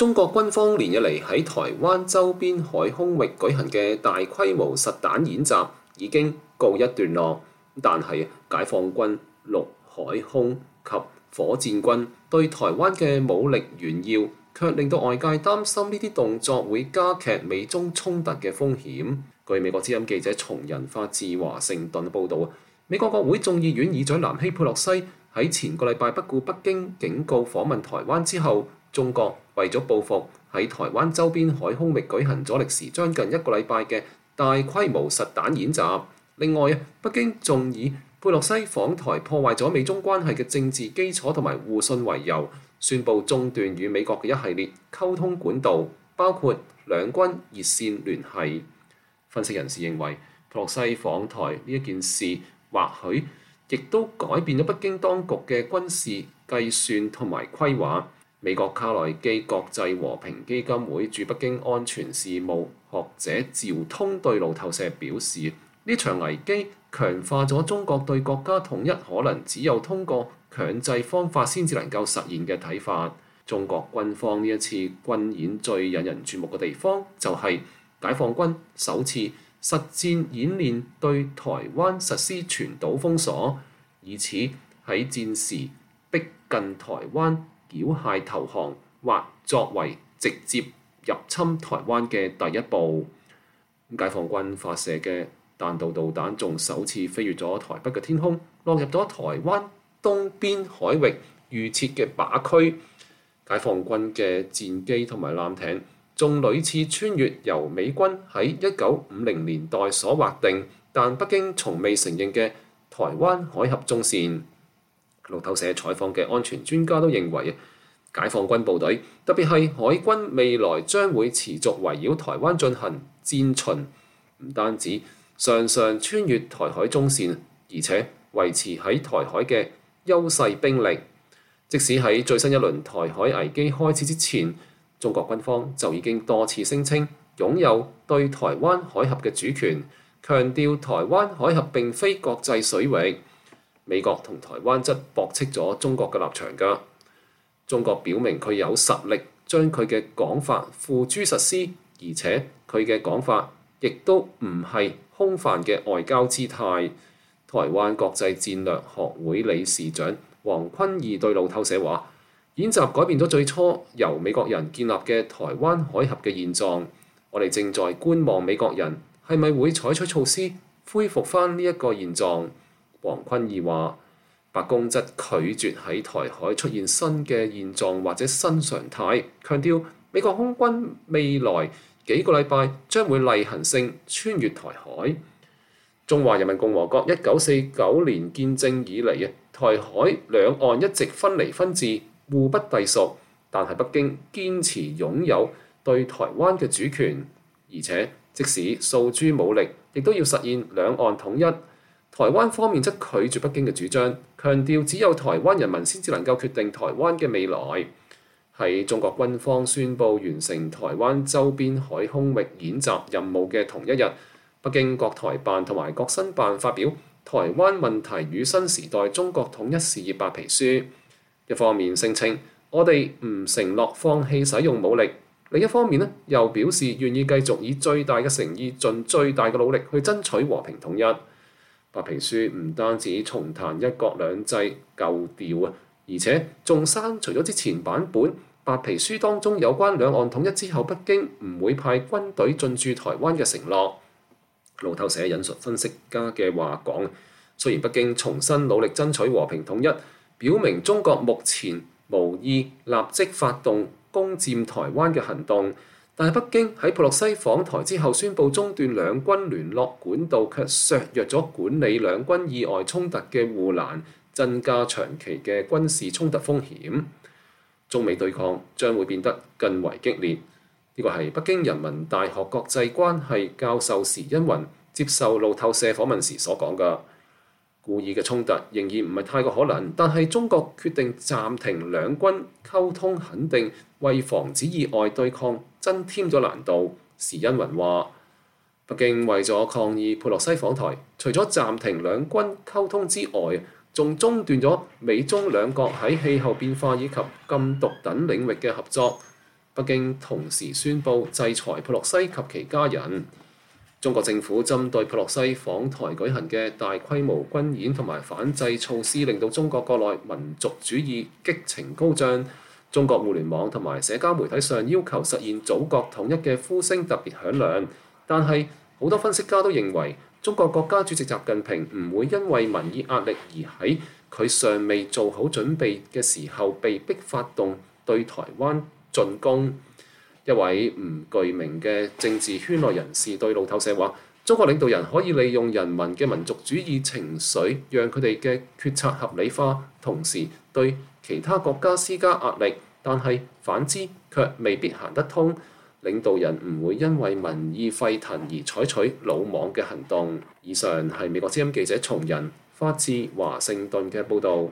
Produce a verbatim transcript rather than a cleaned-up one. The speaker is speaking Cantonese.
中國軍方連日嚟喺台灣周邊海空域舉行嘅大規模實彈演習已經告一段落，但係解放軍陸海空及火箭軍對台灣嘅武力炫耀，卻令到外界擔心呢啲動作會加劇美中衝突嘅風險。據美國之音記者從人發自華盛頓報導，美國國會眾議院議長南希佩洛西喺前個禮拜不顧北京警告訪問台灣之後，中國為咗報復喺台灣周邊海空域舉行咗歷時將近一個禮拜嘅大規模實彈演習。另外，北京仲以佩洛西訪台破壞咗美中關係嘅政治基礎同埋互信為由，宣布中斷與美國嘅一系列溝通管道，包括兩軍熱線聯繫。分析人士認為，佩洛西訪台呢一件事，或許亦都改變咗北京當局嘅軍事計算同埋規劃。美國卡內基國際和平基金會駐北京安全事務學者趙通對路透社表示，呢場危機強化咗中國對國家統一可能只有通過強制方法先至能夠實現嘅睇法。中國軍方呢一次軍演最引人注目嘅地方，就係解放軍首次實戰演練對台灣實施全島封鎖，以此喺戰時逼近台灣繳械投降，或作為直接入侵台灣嘅第一步。解放軍發射嘅彈道導彈仲首次飛越咗台北嘅天空，落入咗台灣東邊海域預設嘅靶區。解放軍嘅戰機同埋艦艇仲屢次穿越由美軍喺一九五零年代所劃定，但北京從未承認嘅台灣海峽中線。路透社採訪嘅安全專家都認為，解放軍部隊特別係海軍未來將會持續圍繞台灣進行戰巡，唔單止常常穿越台海中線，而且維持喺台海嘅優勢兵力。即使喺最新一輪台海危機開始之前，中國軍方就已經多次聲稱擁有對台灣海峽嘅主權，強調台灣海峽並非國際水域。美國同台灣則駁斥咗中國嘅立場㗎。中國表明佢有實力將佢嘅講法付諸實施，而且佢嘅講法亦都唔係空泛嘅外交姿態。台灣國際戰略學會理事長黃坤義對路透社話：演習改變咗最初由美國人建立嘅台灣海峽嘅現狀，我哋正在觀望美國人係咪會採取措施恢復返呢一個現狀。黃坤義話：白宮則拒絕喺台海出現新嘅現狀或者新常態，強調美國空軍未來幾個禮拜將會例行性穿越台海。中華人民共和國一九四九年建政以嚟，台海兩岸一直分離分治，互不隸屬，但係北京堅持擁有對台灣嘅主權，而且即使訴諸武力，亦都要實現兩岸統一。台灣方面則拒絕北京嘅主張，強調只有台灣人民先至能夠決定台灣嘅未來。喺中國軍方宣布完成台灣周邊海空域演習任務嘅同一日，北京國台辦同埋國新辦發表《台灣問題與新時代中國統一事業白皮書》，一方面聲稱我哋唔承諾放棄使用武力，另一方面咧又表示願意繼續以最大嘅誠意，盡最大嘅努力去爭取和平統一。白皮書唔單止重彈一國兩制舊調啊，而且仲刪除咗之前版本白皮書當中有關兩岸統一之後北京唔會派軍隊進駐台灣嘅承諾。路透社引述分析家嘅話講，雖然北京重新努力爭取和平統一，表明中國目前無意立即發動攻佔台灣嘅行動，但係北京喺佩洛西訪台之後宣布中斷兩軍聯絡管道，卻削弱咗管理兩軍意外衝突嘅護欄，增加長期嘅軍事衝突風險。中美對抗將會變得更為激烈。呢個係北京人民大學國際關係教授時殷雲接受路透社訪問時所講嘅。故意嘅衝突仍然唔係太過可能，但係中國決定暫停兩軍溝通，肯定為防止意外對抗增添咗難度。時殷雲話：北京為咗抗議佩洛西訪台，除咗暫停兩軍溝通之外，仲中斷咗美中兩國喺氣候變化以及禁毒等領域嘅合作。 北京同時宣布制裁佩洛西及其家人。中國政府針對佩洛西訪台舉行嘅大規模軍演同埋反制措施，令到中國國內民族主義激情高漲。中國互聯網同埋社交媒體上要求實現祖國統一嘅呼聲特別響亮。但係好多分析家都認為，中國國家主席習近平唔會因為民意壓力而喺佢尚未做好準備嘅時候被迫發動對台灣進攻。一位唔具名嘅政治圈內人士對路透社話：中國領導人可以利用人民嘅民族主義情緒，讓佢哋嘅決策合理化，同時對其他國家施加壓力，但係反之卻未必行得通。領導人唔會因為民意沸騰而採取魯莽嘅行動。以上係美國之音記者松仁發自華盛頓嘅報導。